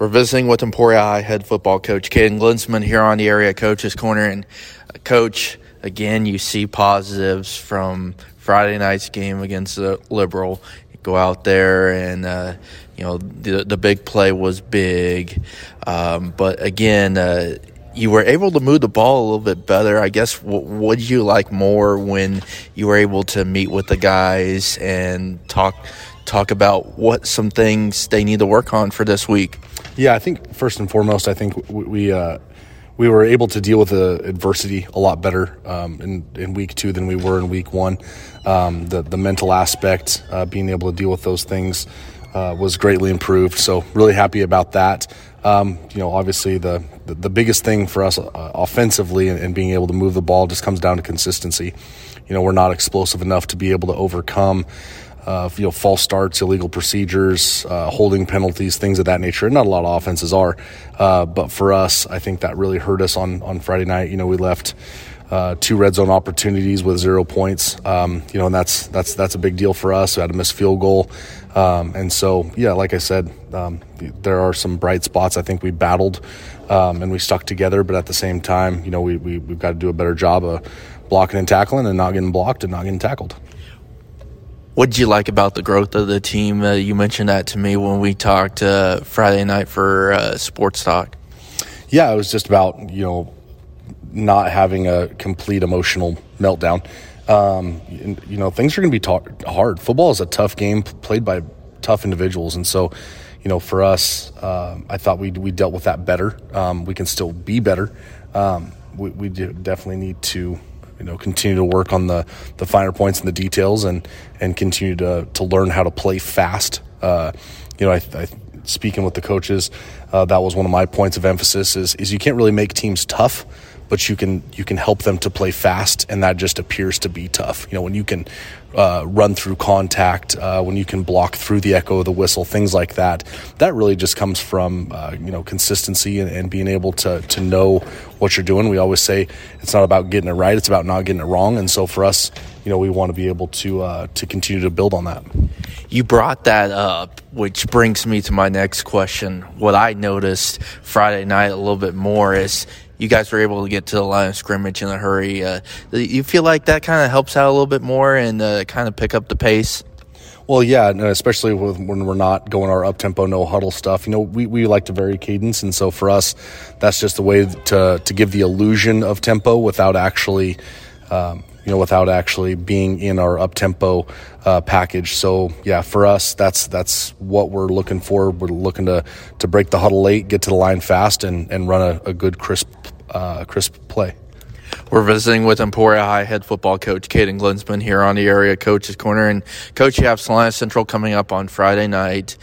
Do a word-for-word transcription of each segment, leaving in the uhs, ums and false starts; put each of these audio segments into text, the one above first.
We're visiting with Emporia High head football coach Caden Glinsman here on the Area Coaches Corner. And, uh, Coach, again, you see positives from Friday night's game against the Liberal. You go out there and, uh, you know, the, the big play was big. Um, but, again, uh, you were able to move the ball a little bit better. I guess, what would you like more when you were able to meet with the guys and talk talk about what some things they need to work on for this week? Yeah, I think first and foremost, I think we uh, we were able to deal with the adversity a lot better um, in, in week two than we were in week one. Um, the the mental aspect, uh, being able to deal with those things, uh, was greatly improved. So really happy about that. Um, you know, obviously the, the the biggest thing for us uh, offensively and, and being able to move the ball just comes down to consistency. You know, we're not explosive enough to be able to overcome Uh, you know, false starts, illegal procedures, uh, holding penalties, things of that nature. And not a lot of offenses are. Uh, but for us, I think that really hurt us on, on Friday night. You know, we left uh, two red zone opportunities with zero points. Um, you know, and that's that's that's a big deal for us. We had a missed field goal. Um, and so, yeah, like I said, um, there are some bright spots. I think we battled um, and we stuck together. But at the same time, you know, we, we, we've got to do a better job of blocking and tackling and not getting blocked and not getting tackled. What did you like about the growth of the team? Uh, you mentioned that to me when we talked uh, Friday night for uh, Sports Talk. Yeah, it was just about, you know, not having a complete emotional meltdown. Um, and, you know, things are going to be ta- hard. Football is a tough game played by tough individuals. And so, you know, for us, uh, I thought we we dealt with that better. Um, we can still be better. Um, we, we do definitely need to, you know, continue to work on the, the finer points and the details and, and continue to, to learn how to play fast. Uh, you know, I, I speaking with the coaches, uh, that was one of my points of emphasis is, is you can't really make teams tough, but you can, you can help them to play fast. And that just appears to be tough. You know, when you can uh, run through contact, uh, when you can block through the echo of the whistle, things like that, that really just comes from, uh, you know, consistency and, and being able to, to know what you're doing. We always say it's not about getting it right, it's about not getting it wrong. And so for us, you know, we want to be able to uh, to continue to build on that. You brought that up, which brings me to my next question. What I noticed Friday night a little bit more is you guys were able to get to the line of scrimmage in a hurry. Uh, you feel like that kind of helps out a little bit more and uh, kind of pick up the pace? Well, yeah, especially with, when we're not going our up-tempo, no-huddle stuff. You know, we, we like to vary cadence, and so for us, that's just a way to to give the illusion of tempo without actually, um, you know, without actually being in our up-tempo uh, package. So, yeah, for us, that's that's what we're looking for. We're looking to to break the huddle late, get to the line fast, and, and run a, a good, crisp, uh, crisp play. We're visiting with Emporia High head football coach Caden Glinsman here on the Area Coaches Corner. And, Coach, you have Salina Central coming up on Friday night.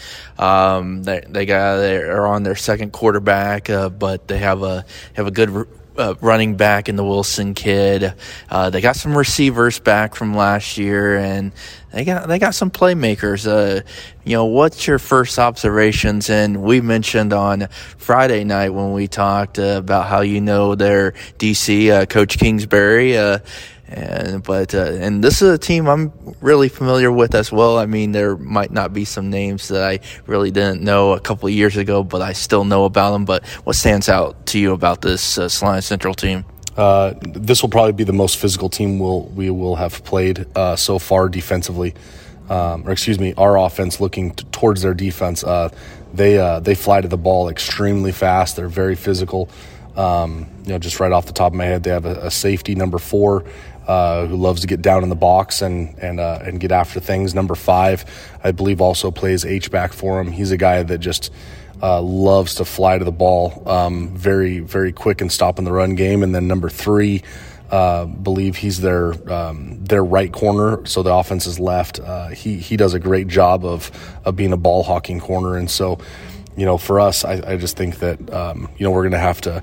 Um, they they got they're on their second quarterback, uh, but they have a have a good uh, running back in the Wilson kid. Uh, they got some receivers back from last year, and they got they got some playmakers. Uh, you know, what's your first observations? And we mentioned on Friday night when we talked uh, about how you know their D C, uh, Coach Kingsbury. Uh, and but uh, and this is a team I'm really familiar with as well. I mean, there might not be some names that I really didn't know a couple of years ago, but I still know about them. But what stands out to you about this uh, Salina Central team? Uh, this will probably be the most physical team we'll, we will have played uh, so far defensively. Um, or excuse me, our offense looking t- towards their defense. Uh, they uh, they fly to the ball extremely fast. They're very physical. Um, you know, just right off the top of my head, they have a, a safety, number four, uh, who loves to get down in the box and and uh, and get after things. Number five, I believe, also plays H-back for him. He's a guy that just Uh, loves to fly to the ball, um, very, very quick and stop in the run game. And then number three, uh, believe he's their um, their right corner, so the offense is left. Uh, he he does a great job of of being a ball hawking corner. And so, you know, for us, I, I just think that um, you know we're going to have to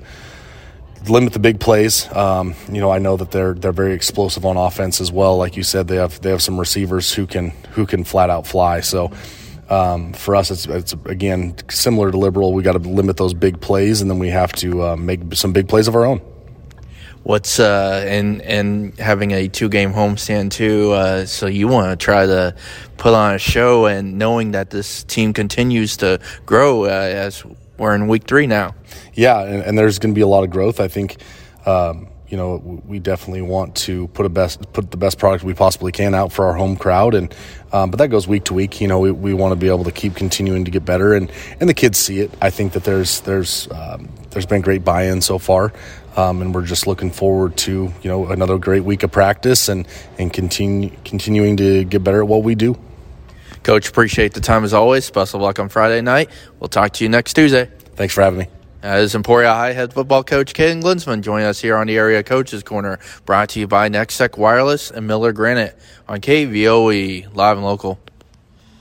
limit the big plays. Um, you know, I know that they're they're very explosive on offense as well. Like you said, they have they have some receivers who can who can flat out fly. So. Um, for us, it's, it's again similar to Liberal. We got to limit those big plays, and then we have to uh, make some big plays of our own. What's uh and and having a two game homestand too, uh, so you want to try to put on a show, and knowing that this team continues to grow uh, as we're in week three now. Yeah, and, and there's going to be a lot of growth. I think, um, you know, we definitely want to put a best put the best product we possibly can out for our home crowd, and um, but that goes week to week. You know, we, we want to be able to keep continuing to get better, and, and the kids see it. I think that there's there's um, there's been great buy-in so far, um, and we're just looking forward to, you know, another great week of practice and and continue continuing to get better at what we do. Coach, appreciate the time as always. Best of luck on Friday night. We'll talk to you next Tuesday. Thanks for having me. As Emporia High head football coach Caden Glinsman joining us here on the Area Coaches Corner, brought to you by Nextech Wireless and Miller Granite on K V O E, live and local.